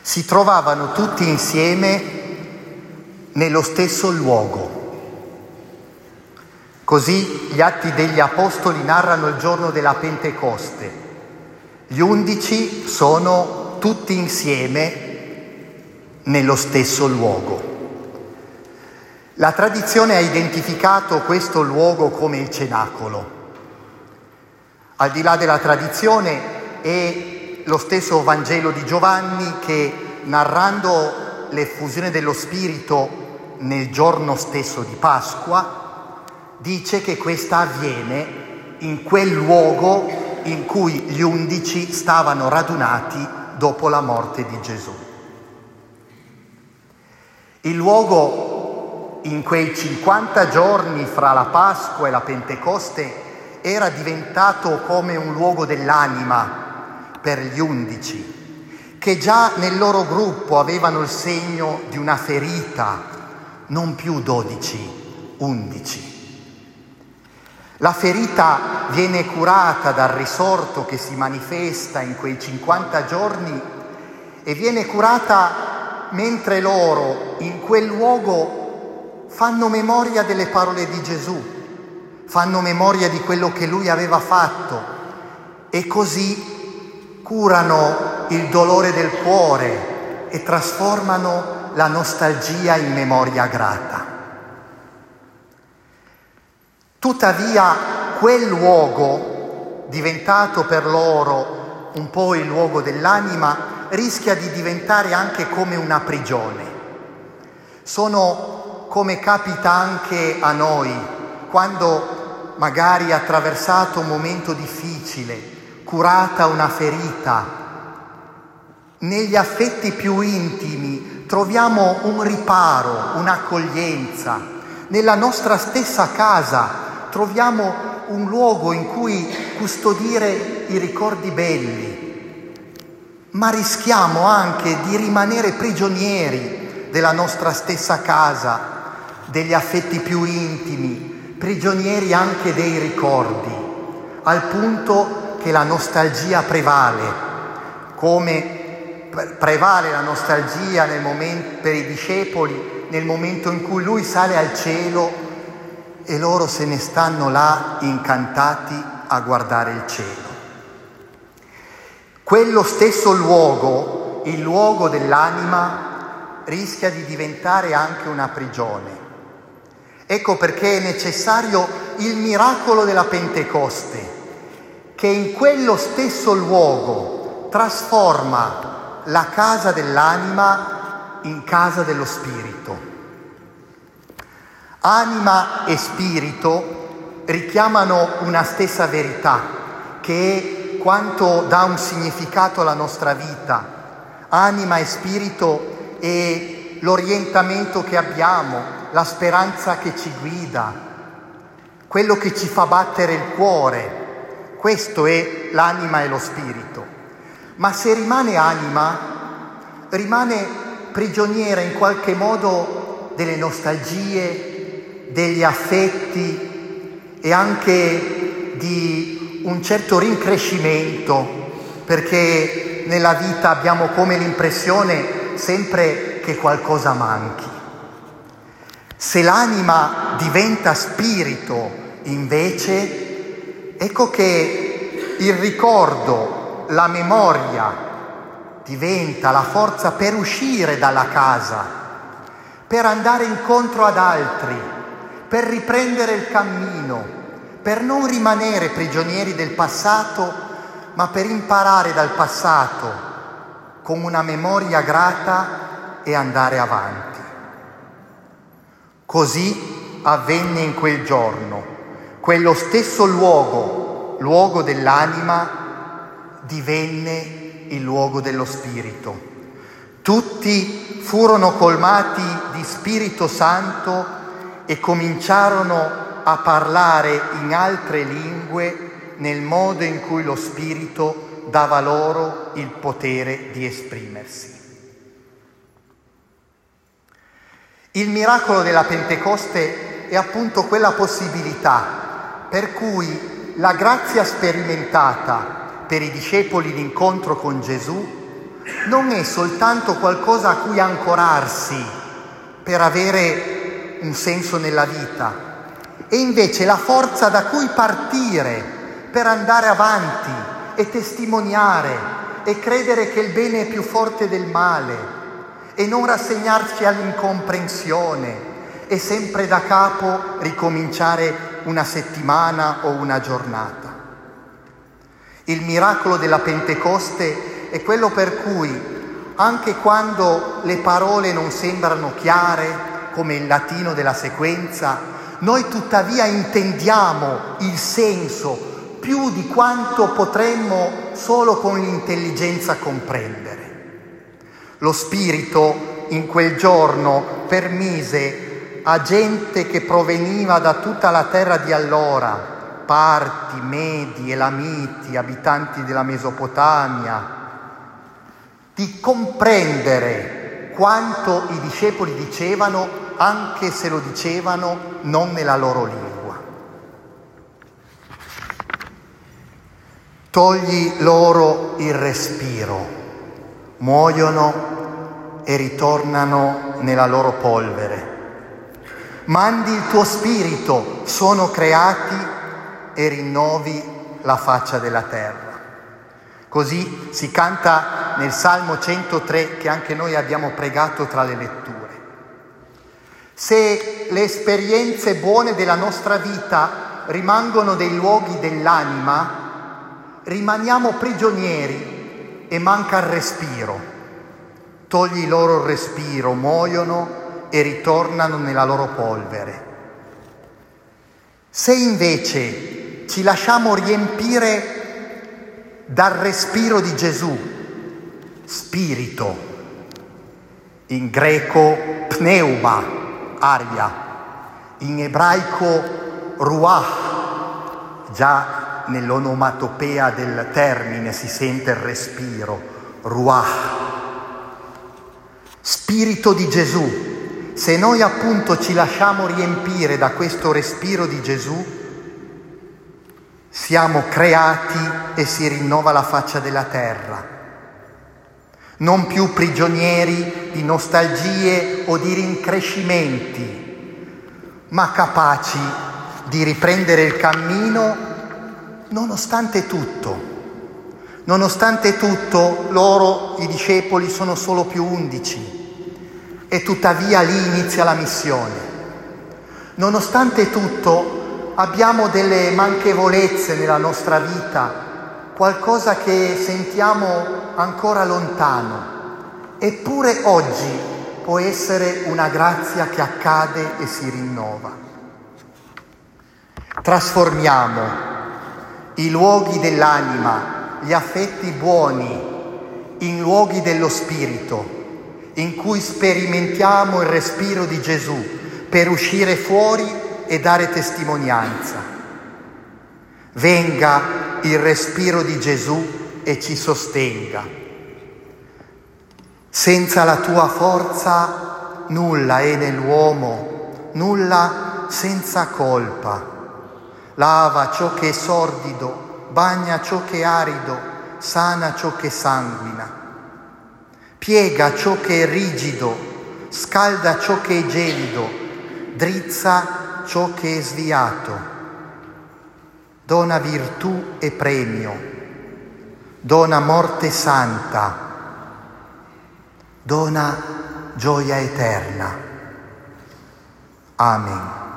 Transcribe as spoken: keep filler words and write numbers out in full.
Si trovavano tutti insieme nello stesso luogo. Così gli Atti degli Apostoli narrano il giorno della Pentecoste. Gli undici sono tutti insieme nello stesso luogo. La tradizione ha identificato questo luogo come il cenacolo. Al di là della tradizione è lo stesso Vangelo di Giovanni che, narrando l'effusione dello Spirito nel giorno stesso di Pasqua, dice che questa avviene in quel luogo in cui gli undici stavano radunati dopo la morte di Gesù. Il luogo in quei cinquanta giorni fra la Pasqua e la Pentecoste era diventato come un luogo dell'anima per gli undici, che già nel loro gruppo avevano il segno di una ferita, non più dodici, undici. La ferita viene curata dal risorto che si manifesta in quei cinquanta giorni e viene curata mentre loro in quel luogo fanno memoria delle parole di Gesù, fanno memoria di quello che Lui aveva fatto e così curano il dolore del cuore e trasformano la nostalgia in memoria grata. Tuttavia, quel luogo, diventato per loro un po' il luogo dell'anima, rischia di diventare anche come una prigione. Sono come capita anche a noi, quando magari attraversato un momento difficile, curata una ferita, negli affetti più intimi troviamo un riparo, un'accoglienza. Nella nostra stessa casa troviamo un luogo in cui custodire i ricordi belli, ma rischiamo anche di rimanere prigionieri della nostra stessa casa, degli affetti più intimi, prigionieri anche dei ricordi, al punto che la nostalgia prevale, come prevale la nostalgia nel momento, per i discepoli nel momento in cui Lui sale al cielo e loro se ne stanno là incantati a guardare il cielo. Quello stesso luogo, il luogo dell'anima, rischia di diventare anche una prigione. Ecco perché è necessario il miracolo della Pentecoste, che in quello stesso luogo trasforma la casa dell'anima in casa dello spirito. Anima e spirito richiamano una stessa verità, che è quanto dà un significato alla nostra vita. Anima e spirito è l'orientamento che abbiamo, la speranza che ci guida, quello che ci fa battere il cuore. Questo è l'anima e lo spirito. Ma se rimane anima, rimane prigioniera in qualche modo delle nostalgie, degli affetti e anche di un certo rincrescimento, perché nella vita abbiamo come l'impressione sempre che qualcosa manchi. Se l'anima diventa spirito, invece, ecco che il ricordo, la memoria diventa la forza per uscire dalla casa, per andare incontro ad altri, per riprendere il cammino, per non rimanere prigionieri del passato, ma per imparare dal passato con una memoria grata e andare avanti. Così avvenne in quel giorno. Quello stesso luogo, luogo dell'anima, divenne il luogo dello spirito. Tutti furono colmati di Spirito Santo e cominciarono a parlare in altre lingue nel modo in cui lo Spirito dava loro il potere di esprimersi. Il miracolo della Pentecoste è appunto quella possibilità per cui la grazia sperimentata per i discepoli d'incontro con Gesù non è soltanto qualcosa a cui ancorarsi per avere un senso nella vita, è invece la forza da cui partire per andare avanti e testimoniare e credere che il bene è più forte del male e non rassegnarci all'incomprensione e sempre da capo ricominciare una settimana o una giornata. Il miracolo della Pentecoste è quello per cui anche quando le parole non sembrano chiare, come il latino della sequenza, noi tuttavia intendiamo il senso più di quanto potremmo solo con l'intelligenza comprendere. Lo Spirito in quel giorno permise a gente che proveniva da tutta la terra di allora, Parti, Medi, Elamiti, abitanti della Mesopotamia, di comprendere quanto i discepoli dicevano, anche se lo dicevano non nella loro lingua. Togli loro il respiro, muoiono e ritornano nella loro polvere. Mandi il tuo spirito, sono creati e rinnovi la faccia della terra. Così si canta nel Salmo centotré, che anche noi abbiamo pregato tra le letture. Se le esperienze buone della nostra vita rimangono dei luoghi dell'anima, rimaniamo prigionieri e manca il respiro. Togli loro il respiro, muoiono e ritornano nella loro polvere. Se invece ci lasciamo riempire dal respiro di Gesù, spirito, in greco pneuma, aria, in ebraico ruach, già nell'onomatopea del termine si sente il respiro, ruach, spirito di Gesù. Se noi appunto ci lasciamo riempire da questo respiro di Gesù, siamo creati e si rinnova la faccia della terra. Non più prigionieri di nostalgie o di rincrescimenti, ma capaci di riprendere il cammino nonostante tutto. Nonostante tutto, loro, i discepoli, sono solo più undici. E tuttavia lì inizia la missione. Nonostante tutto abbiamo delle manchevolezze nella nostra vita, qualcosa che sentiamo ancora lontano, eppure oggi può essere una grazia che accade e si rinnova. Trasformiamo i luoghi dell'anima, gli affetti buoni, in luoghi dello spirito, in cui sperimentiamo il respiro di Gesù per uscire fuori e dare testimonianza. Venga il respiro di Gesù e ci sostenga. Senza la tua forza nulla è nell'uomo, nulla senza colpa. Lava ciò che è sordido, bagna ciò che è arido, sana ciò che sanguina. Piega ciò che è rigido, scalda ciò che è gelido, drizza ciò che è sviato. Dona virtù e premio, dona morte santa, dona gioia eterna. Amen.